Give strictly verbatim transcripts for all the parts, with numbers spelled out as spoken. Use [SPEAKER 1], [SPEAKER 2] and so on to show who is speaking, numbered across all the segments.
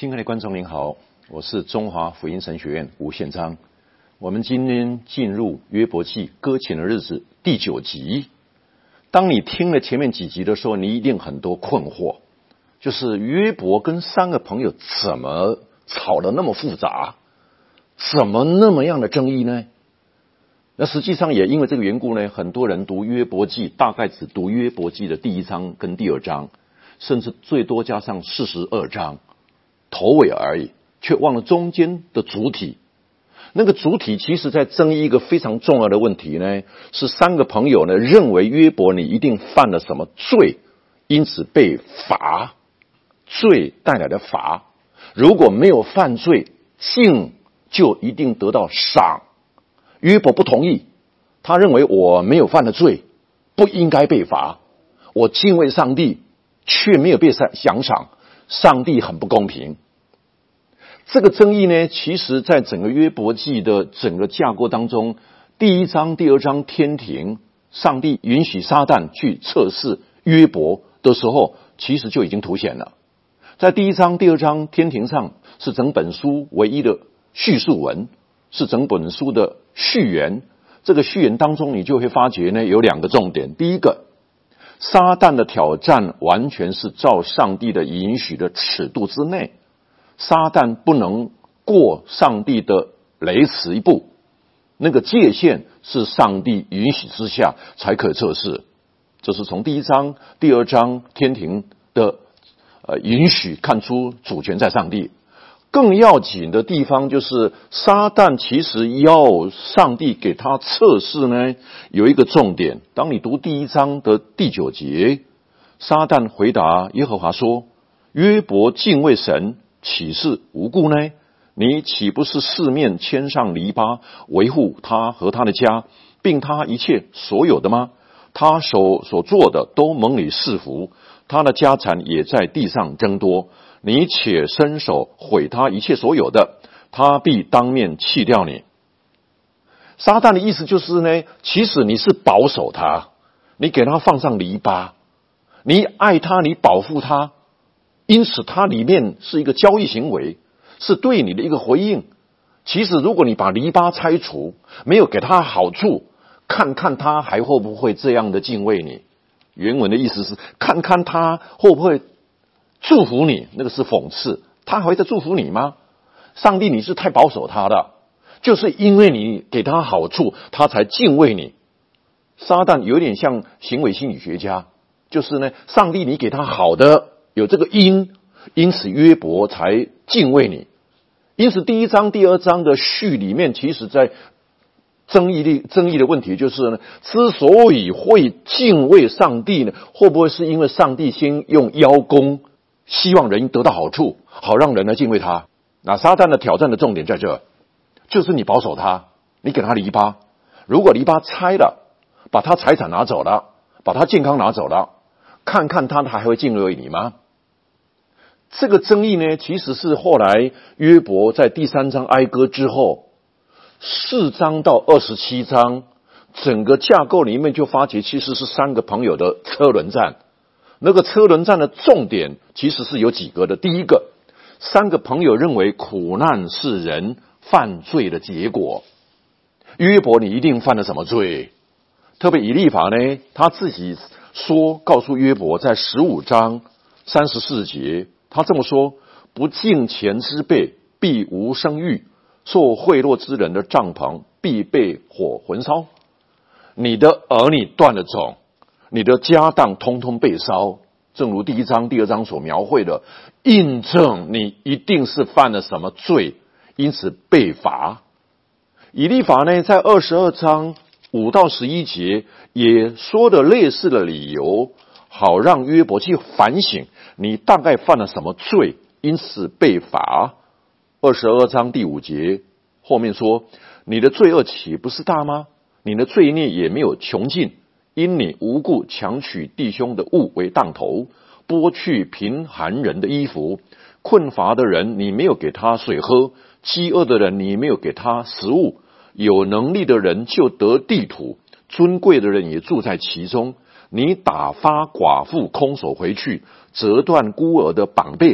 [SPEAKER 1] 亲爱的观众您好，我是中华福音神学院吴宪章。我们今天进入约伯记搁浅的日子第九集。当你听了前面几集的时候，你一定很多困惑，就是约伯跟三个朋友怎么吵得那么复杂，怎么那么样的争议呢？那实际上也因为这个缘故呢，很多人读约伯记大概只读约伯记的第一章跟第二章，甚至最多加上四十二章头尾而已，却忘了中间的主体。那个主体其实在争议一个非常重要的问题呢，是三个朋友呢认为约伯你一定犯了什么罪，因此被罚。罪带来的罚，如果没有犯罪，敬就一定得到赏。约伯不同意，他认为我没有犯了罪，不应该被罚。我敬畏上帝，却没有被奖赏，上帝很不公平。这个争议呢，其实在整个约伯记的整个架构当中，第一章、第二章天庭，上帝允许撒旦去测试约伯的时候，其实就已经凸显了。在第一章、第二章天庭上，是整本书唯一的叙述文，是整本书的序言。这个序言当中，你就会发觉呢，有两个重点。第一个，撒旦的挑战完全是照上帝的允许的尺度之内，撒旦不能过上帝的雷池一步，那个界限是上帝允许之下才可测试。这是从第一章、第二章天庭的呃允许看出主权在上帝。更要紧的地方就是撒旦其实要上帝给他测试呢，有一个重点。当你读第一章的第九节，撒旦回答耶和华说：约伯敬畏神，岂是无故呢？你岂不是四面牵上篱笆，维护他和他的家，并他一切所有的吗？他手所做的都蒙你赐福，他的家产也在地上增多。你且伸手毁他一切所有的，他必当面弃掉你。撒旦的意思就是呢，其实你是保守他，你给他放上篱笆，你爱他，你保护他，因此它里面是一个交易行为，是对你的一个回应。其实如果你把篱笆拆除，没有给他好处，看看他还会不会这样的敬畏你。原文的意思是看看他会不会祝福你，那个是讽刺。他还会再祝福你吗？上帝你是太保守他的，就是因为你给他好处，他才敬畏你。撒旦有点像行为心理学家，就是呢，上帝你给他好的，有这个因，因此约伯才敬畏你。因此第一章、第二章的序里面，其实在争议的争议的问题就是呢，之所以会敬畏上帝呢，会不会是因为上帝先用邀功，希望人得到好处，好让人来敬畏他？那撒旦的挑战的重点在这，就是你保守他，你给他篱笆，如果篱笆拆了，把他财产拿走了，把他健康拿走了，看看他还会敬畏你吗？这个争议呢，其实是后来约伯在第三章哀歌之后，四章到二十七章整个架构里面就发觉其实是三个朋友的车轮战。那个车轮战的重点其实是有几个的。第一个，三个朋友认为苦难是人犯罪的结果。约伯你一定犯了什么罪？特别以利法呢，他自己说告诉约伯，在十五章三十四节，他这么说：不敬钱之辈必无生育，受贿赂之人的帐篷必被火焚烧。你的儿女断了种，你的家当通通被烧，正如第一章、第二章所描绘的，印证你一定是犯了什么罪，因此被罚。以利法呢，在二十二章五到十一节也说的类似的理由，好让约伯去反省你大概犯了什么罪，因此被罚。二十二章第五节后面说：你的罪恶岂不是大吗？你的罪孽也没有穷尽，因你无故强取弟兄的物为当头，剥去贫寒人的衣服，困乏的人你没有给他水喝，饥饿的人你没有给他食物，有能力的人就得地土，尊贵的人也住在其中。你打发寡妇空手回去，折断孤儿的膀臂，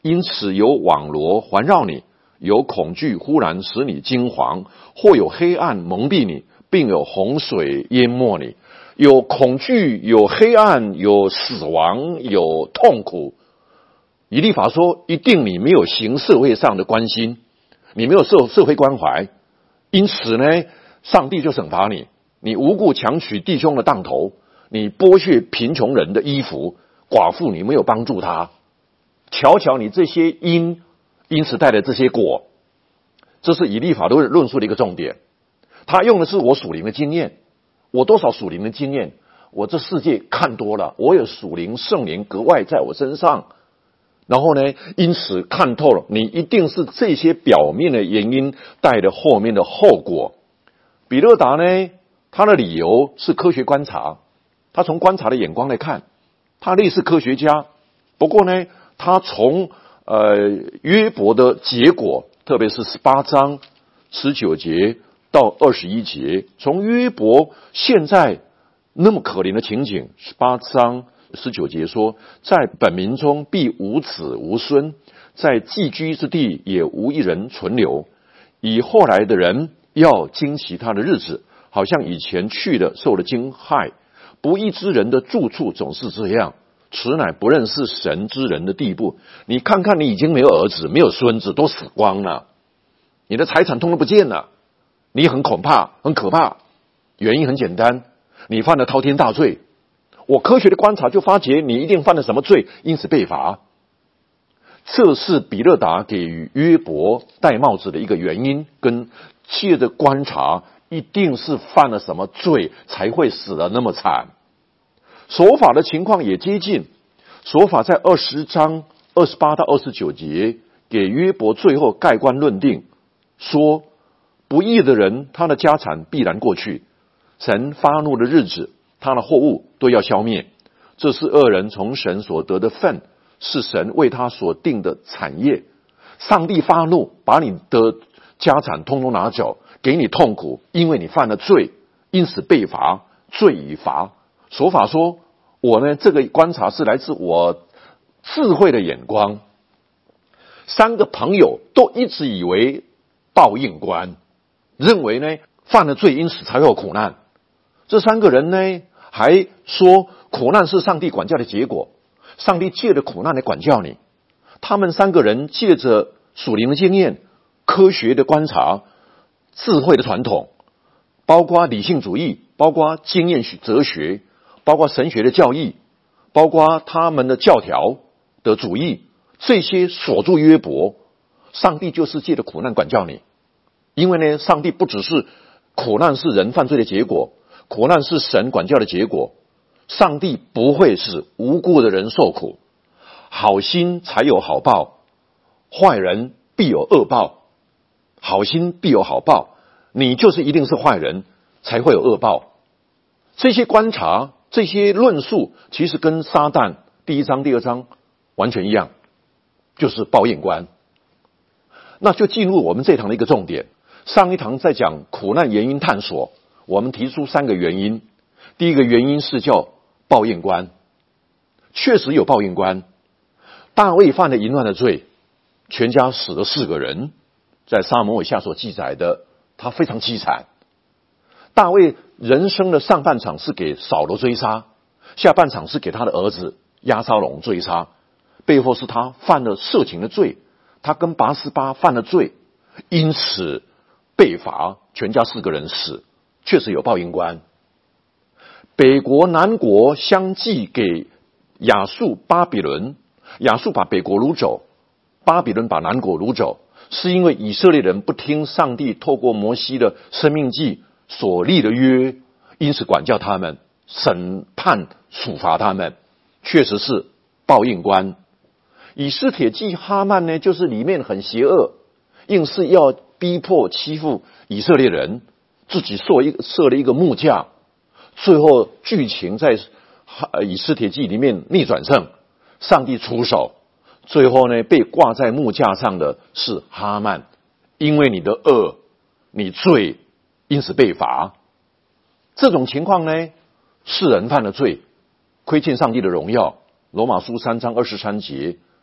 [SPEAKER 1] 因此有网罗环绕你，有恐惧忽然使你惊惶，或有黑暗蒙蔽你，并有洪水淹没你。有恐惧，有黑暗，有死亡，有痛苦。以利法说，一定你没有行社会上的关心，你没有社社会关怀，因此呢，上帝就惩罚你。你无故强取弟兄的当头，你剥削贫穷人的衣服，寡妇你没有帮助他。瞧瞧你这些因，因此带来这些果。这是以利法的论述的一个重点。他用的是我属灵的经验，我多少属灵的经验，我这世界看多了，我有属灵圣灵格外在我身上。然后呢，因此看透了，你一定是这些表面的原因带着后面的后果。比勒达呢，他的理由是科学观察，他从观察的眼光来看，他类似科学家。不过呢，他从呃约伯的结果，特别是十八章十九节到二十一节，从约伯现在那么可怜的情景，十八章十九节说，在本民中必无子无孙，在寄居之地也无一人存留。以后来的人要惊奇他的日子，好像以前去的受了惊骇。不义之人的住处总是这样，此乃不认识神之人的地步。你看看，你已经没有儿子，没有孙子，都死光了，你的财产通通不见了，你很恐怕，很可怕。原因很简单，你犯了滔天大罪。我科学的观察就发觉你一定犯了什么罪，因此被罚。这是比勒达给予约伯戴帽子的一个原因，跟借着观察一定是犯了什么罪才会死得那么惨。手法的情况也接近，手法在二十章二十八到二十九节给约伯最后盖棺论定，说不义的人他的家产必然过去，神发怒的日子他的货物都要消灭，这是恶人从神所得的份，是神为他所定的产业。上帝发怒，把你的家产通通拿走，给你痛苦，因为你犯了罪，因此被罚，罪已罚。手法说，我呢这个观察是来自我智慧的眼光。三个朋友都一直以为报应观，认为呢犯了罪，因此才会有苦难。这三个人呢还说苦难是上帝管教的结果，上帝借着苦难来管教你。他们三个人借着属灵的经验、科学的观察、智慧的传统，包括理性主义，包括经验哲学，包括神学的教义，包括他们的教条的主义，这些锁住约伯。上帝就是借着苦难管教你，因为呢，上帝不只是苦难是人犯罪的结果，苦难是神管教的结果。上帝不会使无辜的人受苦，好心才有好报，坏人必有恶报。好心必有好报，你就是一定是坏人才会有恶报。这些观察，这些论述，其实跟撒旦第一章第二章完全一样，就是报应观。那就进入我们这堂的一个重点。上一堂在讲苦难原因探索，我们提出三个原因。第一个原因是叫报应观，确实有报应观。大卫犯了淫乱的罪，全家死了四个人，在撒母耳下所记载的，他非常凄惨。大卫人生的上半场是给扫罗追杀，下半场是给他的儿子押沙龙追杀，背后是他犯了色情的罪，他跟拔示巴犯了罪，因此被罚，全家四个人死，确实有报应观。北国南国相继给亚述巴比伦，亚述把北国掳走，巴比伦把南国掳走，是因为以色列人不听上帝透过摩西的生命记所立的约，因此管教他们，审判处罚他们，确实是报应观。以斯帖记哈曼呢，就是里面很邪恶，硬是要逼迫欺负以色列人，自己设一设了一个木架，最后剧情在以斯帖记里面逆转胜，上帝出手，最后呢被挂在木架上的是哈曼，因为你的恶，你罪，因此被罚。这种情况呢，世人犯了罪，亏欠上帝的荣耀。罗马书三章二十三节，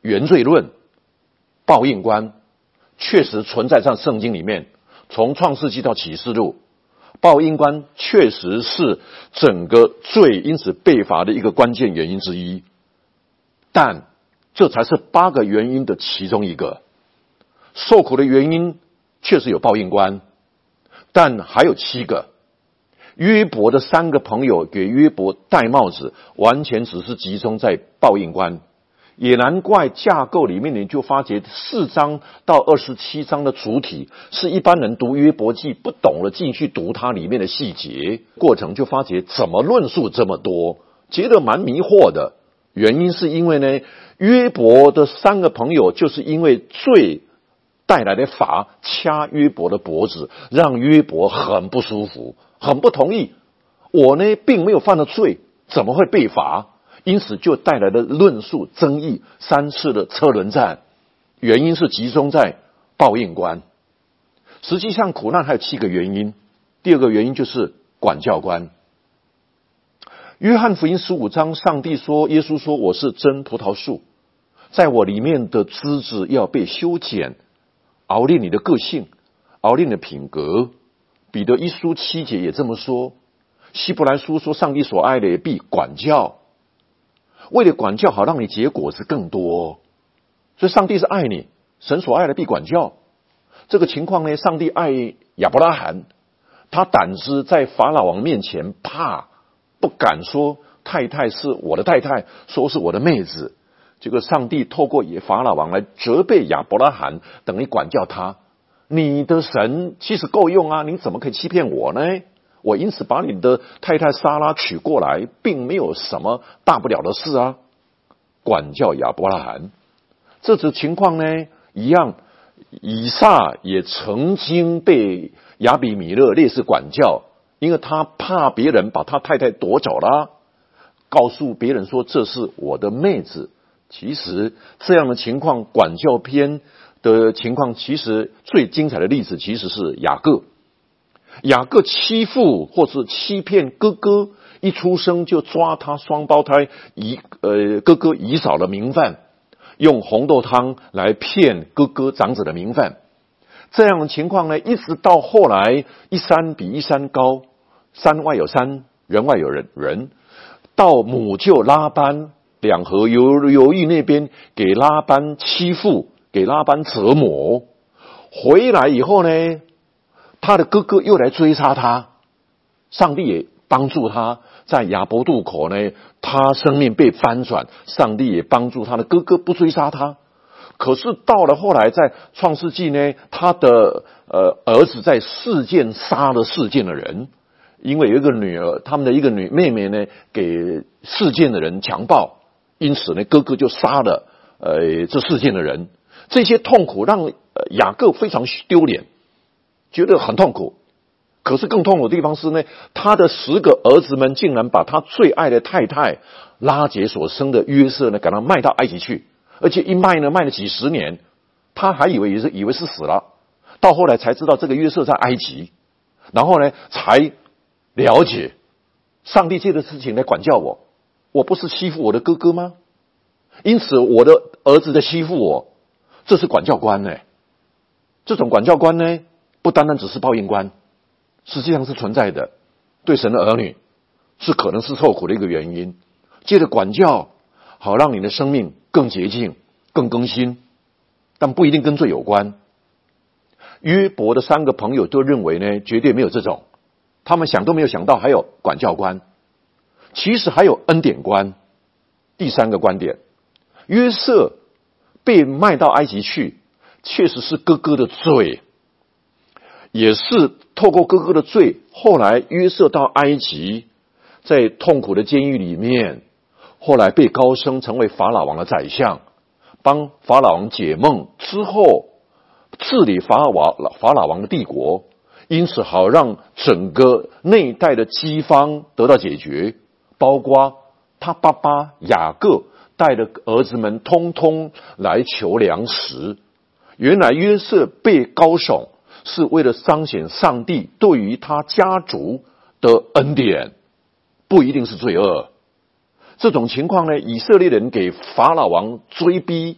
[SPEAKER 1] 原罪论、报应观，确实存在在圣经里面。从创世纪到启示录，报应观确实是整个罪因此被罚的一个关键原因之一。但这才是八个原因的其中一个。受苦的原因确实有报应观，但还有七个。约伯的三个朋友给约伯戴帽子，完全只是集中在报应观。也难怪架构里面你就发觉四章到二十七章的主体是一般人读约伯记不懂了，进去读它里面的细节过程，就发觉怎么论述这么多，觉得蛮迷惑的。原因是因为呢，约伯的三个朋友就是因为罪带来的罚掐约伯的脖子，让约伯很不舒服，很不同意。我呢并没有犯了罪，怎么会被罚？因此就带来了论述争议，三次的车轮战，原因是集中在报应观。实际上苦难还有七个原因。第二个原因就是管教观。约翰福音十五章，上帝说，耶稣说，我是真葡萄树，在我里面的枝子要被修剪，熬炼你的个性，熬炼你的品格。彼得一书七节也这么说。希伯来书说，上帝所爱的也必管教，为了管教好让你结果子更多。所以上帝是爱你，神所爱的必管教。这个情况呢，上帝爱亚伯拉罕，他胆子在法老王面前怕，不敢说太太是我的太太，说是我的妹子。这个上帝透过也法老王来责备亚伯拉罕，等于管教他。你的神其实够用啊，你怎么可以欺骗我呢？我因此把你的太太撒拉娶过来，并没有什么大不了的事啊。管教亚伯拉罕，这种情况呢一样，以撒也曾经被亚比米勒类似管教，因为他怕别人把他太太夺走了，告诉别人说这是我的妹子。其实这样的情况，管教篇的情况，其实最精彩的例子其实是雅各。雅各欺负或是欺骗哥哥，一出生就抓他双胞胎姨呃哥哥姨嫂的名分，用红豆汤来骗哥哥长子的名分。这样的情况呢，一直到后来一山比一山高，山外有山，人外有人，人到母舅拉班两河流流域那边给拉班欺负，给拉班折磨，回来以后呢，他的哥哥又来追杀他，上帝也帮助他，在雅博渡口呢，他生命被翻转，上帝也帮助他的哥哥不追杀他。可是到了后来，在创世纪呢，他的呃儿子在示剑杀了示剑的人，因为有一个女儿，他们的一个女妹妹呢，给示剑的人强暴，因此呢，哥哥就杀了呃这示剑的人。这些痛苦让呃雅各非常丢脸，觉得很痛苦。可是更痛苦的地方是呢，他的十个儿子们竟然把他最爱的太太拉结所生的约瑟呢，给他卖到埃及去，而且一卖呢，卖了几十年，他还以为是以为是死了，到后来才知道这个约瑟在埃及，然后呢，才了解上帝借的事情来管教我，我不是欺负我的哥哥吗？因此我的儿子在欺负我，这是管教观呢。这种管教观呢，不单单只是报应观，实际上是存在的，对神的儿女是可能是受苦的一个原因。借着管教，好让你的生命更洁净、更更新，但不一定跟罪有关。约伯的三个朋友都认为呢，绝对没有这种，他们想都没有想到还有管教观，其实还有恩典观。第三个观点，约瑟被卖到埃及去，确实是哥哥的罪，也是透过哥哥的罪，后来约瑟到埃及，在痛苦的监狱里面，后来被高升成为法老王的宰相，帮法老王解梦之后，治理法老王法老王的帝国，因此好让整个那一代的饥荒得到解决，包括他爸爸雅各带着儿子们通通来求粮食。原来约瑟被高耸是为了彰显上帝对于他家族的恩典，不一定是罪恶。这种情况呢，以色列人给法老王追逼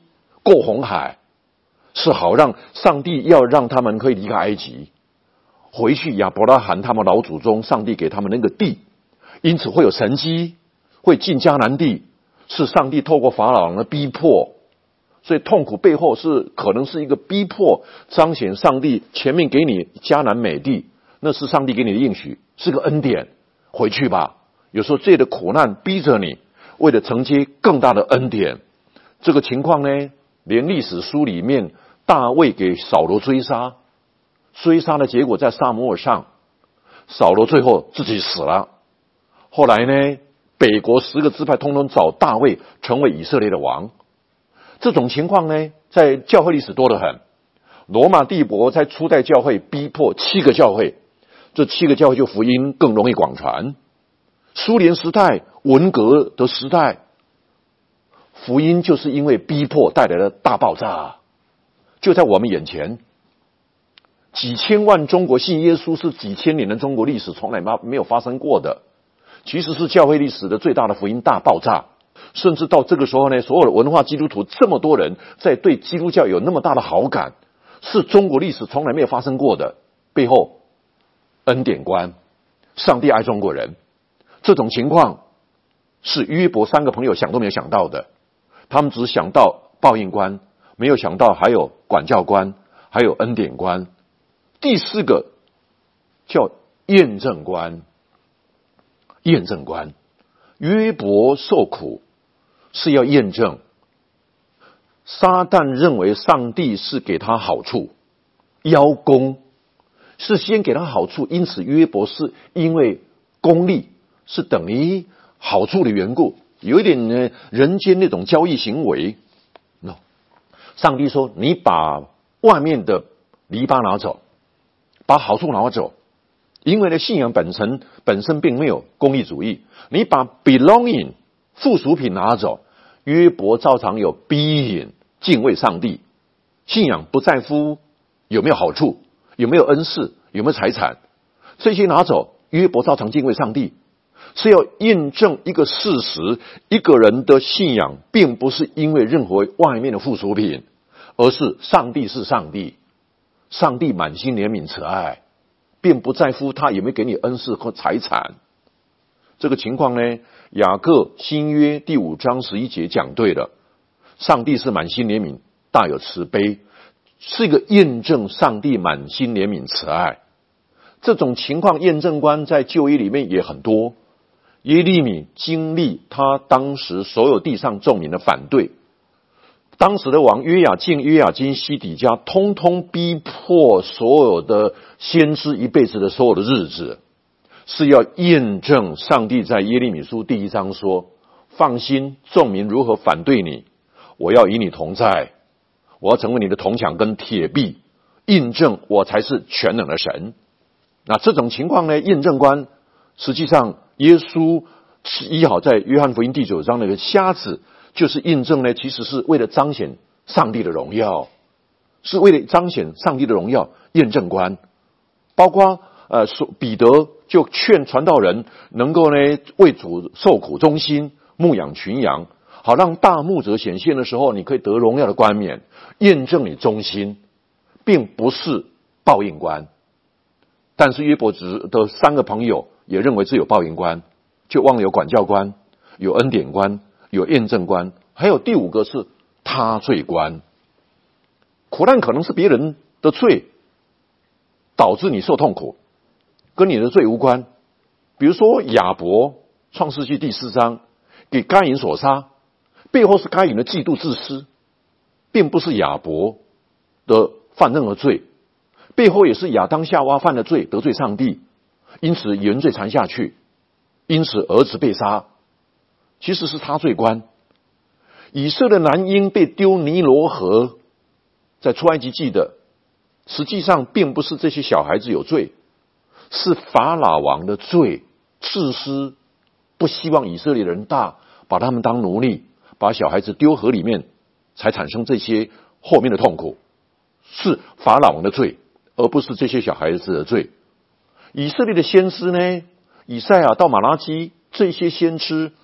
[SPEAKER 1] 过红海，是好让上帝要让他们可以离开埃及，回去亚伯拉罕他们老祖宗上帝给他们那个地，因此会有神迹，会进迦南地，是上帝透过法老王的逼迫，所以痛苦背后是可能是一个逼迫，彰显上帝前面给你迦南美地，那是上帝给你的应许，是个恩典，回去吧。有时候这的苦难逼着你，为了承接更大的恩典。这个情况呢，连历史书里面大卫给扫罗追杀，追杀的结果在撒母耳上，扫罗最后自己死了。后来呢，北国十个支派通通找大卫成为以色列的王。这种情况呢，在教会历史多得很。罗马帝国在初代教会逼迫七个教会，这七个教会就福音更容易广传。苏联时代、文革的时代，福音就是因为逼迫带来了大爆炸，就在我们眼前。几千万中国信耶稣是几千年的中国历史从来没有发生过的，其实是教会历史的最大的福音大爆炸。甚至到这个时候呢，所有的文化基督徒这么多人在对基督教有那么大的好感，是中国历史从来没有发生过的。背后恩典观，上帝爱中国人，这种情况是约伯三个朋友想都没有想到的。他们只想到报应观，没有想到还有管教观，还有恩典观。第四个叫验证观。验证观，约伯受苦是要验证撒旦认为上帝是给他好处，邀功是先给他好处，因此约伯是因为功利是等于好处的缘故，有一点呢人间那种交易行为。no， 上帝说你把外面的篱笆拿走，把好处拿走，因为呢信仰本身本身并没有功利主义，你把 belonging 附属品拿走，约伯照常有 being 敬畏上帝，信仰不在乎有没有好处，有没有恩赐，有没有财产，这些拿走，约伯照常敬畏上帝，是要验证一个事实，一个人的信仰并不是因为任何外面的附属品，而是上帝是上帝，上帝满心怜悯慈爱，并不在乎他有没有给你恩赐和财产。这个情况呢，雅各新约第五章十一节讲对了，上帝是满心怜悯，大有慈悲，是一个验证上帝满心怜悯慈爱。这种情况验证观在旧约里面也很多。耶利米经历他当时所有地上众民的反对，当时的王约雅敬、约雅斤、西底家通通逼迫所有的先知一辈子的所有的日子，是要验证上帝在耶利米书第一章说，放心，众民如何反对你，我要与你同在，我要成为你的铜墙跟铁壁，印证我才是全能的神。那这种情况呢，验证观实际上耶稣医好在约翰福音第九章那个瞎子，就是印证呢，其实是为了彰显上帝的荣耀，是为了彰显上帝的荣耀。验证观包括呃，彼得就劝传道人能够呢为主受苦忠心，牧养群羊，好让大牧者显现的时候，你可以得荣耀的冠冕，验证你忠心，并不是报应观。但是约伯的三个朋友也认为这有报应观，就忘了有管教观，有恩典观，有验证观，还有第五个是他罪观。苦难可能是别人的罪导致你受痛苦，跟你的罪无关。比如说亚伯创世纪第四章给该隐所杀，背后是该隐的嫉妒自私，并不是亚伯的犯任何罪，背后也是亚当夏娃犯的罪，得罪上帝，因此原罪传下去，因此儿子被杀，其实是他罪观。以色列男婴被丢尼罗河，在出埃及记的，实际上并不是这些小孩子有罪，是法老王的罪，自私，不希望以色列人大，把他们当奴隶，把小孩子丢河里面，才产生这些后面的痛苦，是法老王的罪，而不是这些小孩子的罪。以色列的先知呢，以赛亚到马拉基，这些先知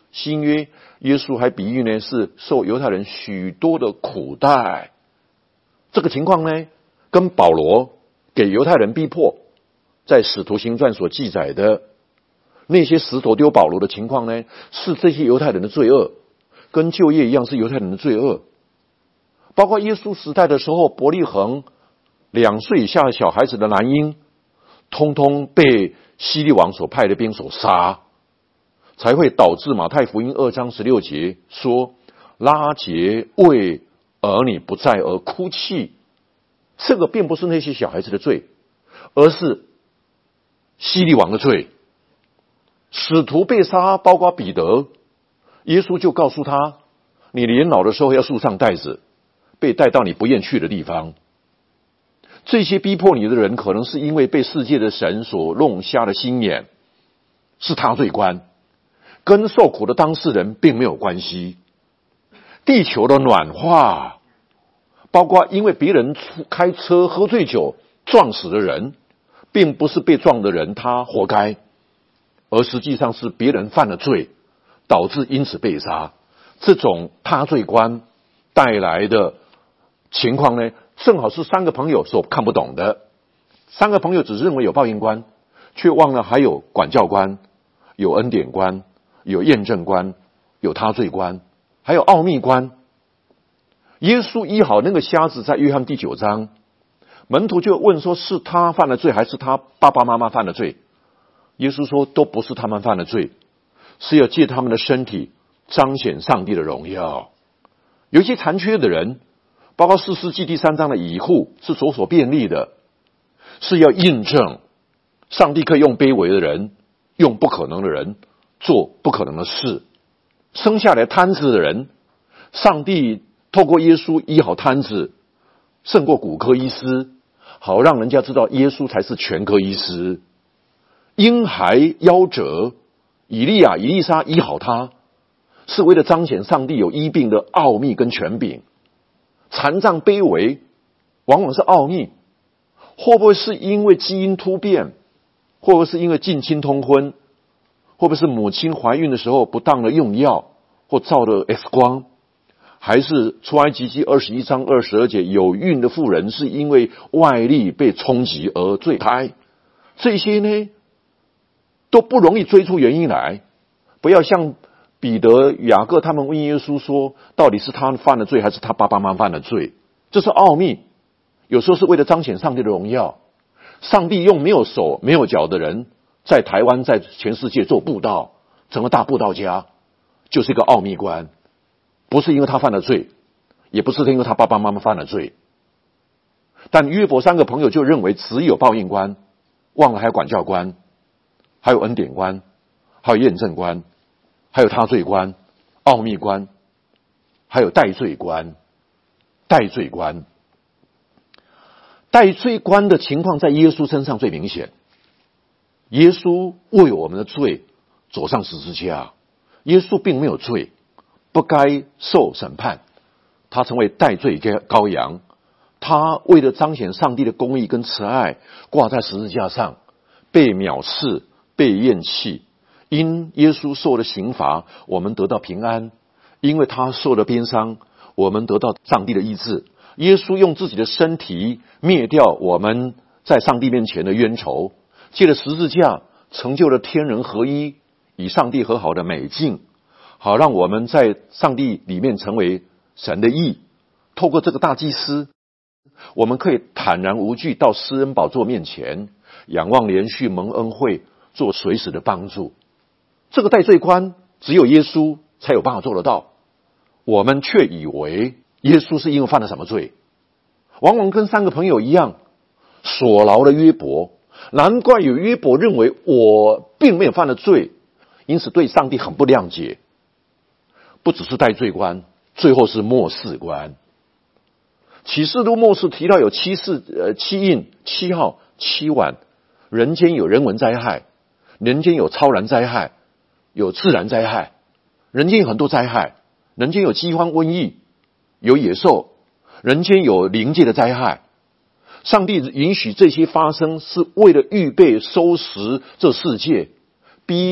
[SPEAKER 1] 新约耶稣还比喻呢是受犹太人许多的苦待。这个情况呢，跟保罗给犹太人逼迫，在使徒行传所记载的那些石头丢保罗的情况呢，是这些犹太人的罪恶，跟旧业一样是犹太人的罪恶。包括耶稣时代的时候，伯利恒两岁以下的小孩子的男婴，通通被希律王所派的兵所杀，才会导致马太福音二章十六节说，拉结为儿女不在而哭泣。这个并不是那些小孩子的罪，而是希律王的罪。使徒被杀，包括彼得，耶稣就告诉他，你年老的时候要束上带子，被带到你不愿去的地方。这些逼迫你的人，可能是因为被世界的神所弄瞎了心眼，是他罪官，跟受苦的当事人并没有关系。地球的暖化，包括因为别人开车喝醉酒撞死的人，并不是被撞的人他活该，而实际上是别人犯了罪，导致因此被杀。这种他罪观带来的情况呢，正好是三个朋友所看不懂的。三个朋友只认为有报应观，却忘了还有管教观，有恩典观，有验证观，有他罪观，还有奥秘观。耶稣医好那个瞎子，在约翰第九章，门徒就问说，是他犯了罪，还是他爸爸妈妈犯了罪？耶稣说，都不是他们犯了罪，是要借他们的身体彰显上帝的荣耀。有一些残缺的人，包括士师记第三章的以户，是左手便利的，是要印证上帝可以用卑微的人，用不可能的人做不可能的事。生下来瘫子的人，上帝透过耶稣医好瘫子，胜过骨科医师，好让人家知道耶稣才是全科医师。婴孩夭折，以利亚、以利沙医好他，是为了彰显上帝有医病的奥秘跟权柄。残障卑微，往往是奥秘。会不会是因为基因突变？会不会是因为近亲通婚？会不会是母亲怀孕的时候不当的用药，或照的 X 光？还是出埃及记二十一章二十二节，有孕的妇人是因为外力被冲击而坠胎？这些呢，都不容易追出原因来。不要像彼得、雅各他们问耶稣说，到底是他犯了罪，还是他爸爸妈妈犯了罪？这是奥秘。有时候是为了彰显上帝的荣耀。上帝用没有手没有脚的人，在台湾在全世界做布道，成了大布道家，就是一个奥秘观。不是因为他犯了罪，也不是因为他爸爸妈妈犯了罪。但约伯三个朋友就认为只有报应观，忘了还有管教观，还有恩典观，还有验证观，还有他罪观、奥秘观，还有代罪观。代罪观代罪观的情况在耶稣身上最明显。耶稣为我们的罪走上十字架，耶稣并没有罪，不该受审判，他成为代罪羔羊。他为了彰显上帝的公义跟慈爱，挂在十字架上，被藐视，被厌弃。因耶稣受了刑罚，我们得到平安；因为他受了鞭伤，我们得到上帝的医治。耶稣用自己的身体灭掉我们在上帝面前的冤仇，借着十字架成就了天人合一，与上帝和好的美境，好让我们在上帝里面成为神的义。透过这个大祭司，我们可以坦然无惧到施恩宝座面前，仰望连续蒙恩惠，做随时的帮助。这个代罪观只有耶稣才有办法做得到，我们却以为耶稣是因为犯了什么罪，往往跟三个朋友一样，所劳的约伯。难怪有约伯认为我并没有犯了罪，因此对上帝很不谅解。不只是代罪观，最后是末世观。启示录末世提到有七世呃七印、七号、七晚，人间有人文灾害，人间有超然灾害，有自然灾害，人间有很多灾害，人间有饥荒、瘟疫，有野兽，人间有灵界的灾害。上帝允许这些发生，是为了预备收拾这世界，逼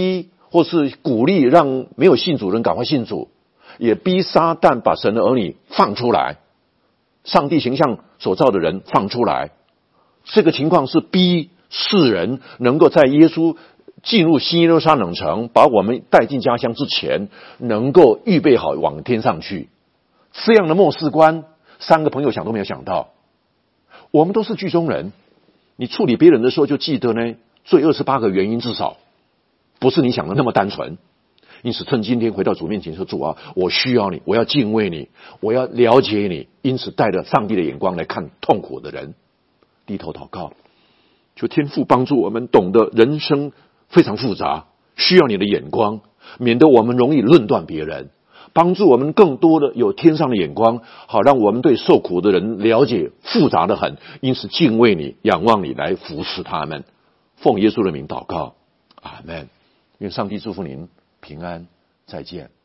[SPEAKER 1] 或是鼓励让没有信主人赶快信主，也逼撒旦把神的儿女放出来，上帝形象所造的人放出来。这个情况是逼世人能够在耶稣进入新耶路撒冷城，把我们带进家乡之前，能够预备好往天上去。这样的末世观，三个朋友想都没有想到。我们都是剧中人，你处理别人的时候就记得呢，罪二十八个原因，至少不是你想的那么单纯。因此趁今天回到主面前说，主啊，我需要你，我要敬畏你，我要了解你，因此带着上帝的眼光来看痛苦的人，低头祷告，求天父帮助我们懂得人生非常复杂，需要你的眼光，免得我们容易论断别人，帮助我们更多的有天上的眼光，好让我们对受苦的人了解复杂的很，因此敬畏你，仰望你来服侍他们。奉耶稣的名祷告，阿们。愿上帝祝福您平安，再见。